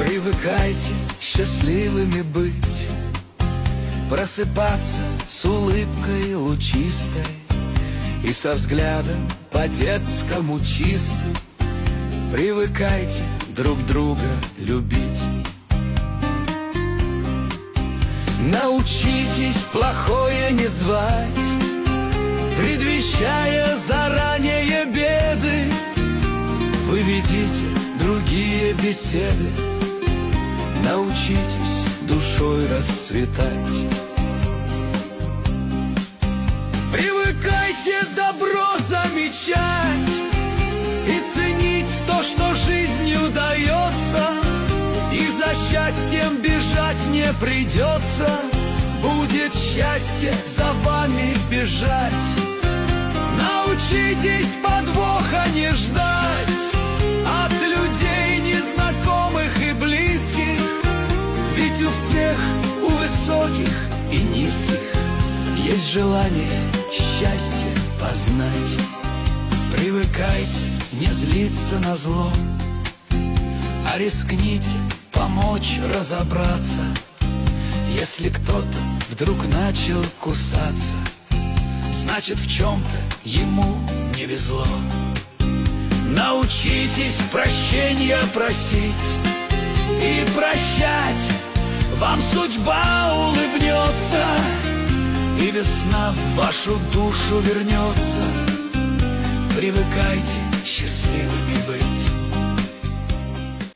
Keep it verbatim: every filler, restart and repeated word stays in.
Привыкайте счастливыми быть, просыпаться с улыбкой лучистой и со взглядом по-детскому чистым. Привыкайте друг друга любить. Научитесь плохое не звать, предвещая заранее беды. Вы ведите другие беседы, научитесь душой расцветать. Привыкайте добро замечать и ценить то, что жизнью дается. И за счастьем бежать не придется, будет счастье за вами бежать. Научитесь подвоха не ждать от людей незнакомых и близких, ведь у всех, у высоких и низких, есть желание счастье познать. Привыкайте не злиться на зло, а рискните помочь разобраться. Если кто-то вдруг начал кусаться, значит, в чем-то ему не везло. Научитесь прощения просить и прощать, вам судьба улыбнется, и весна в вашу душу вернется. Привыкайте счастливыми быть.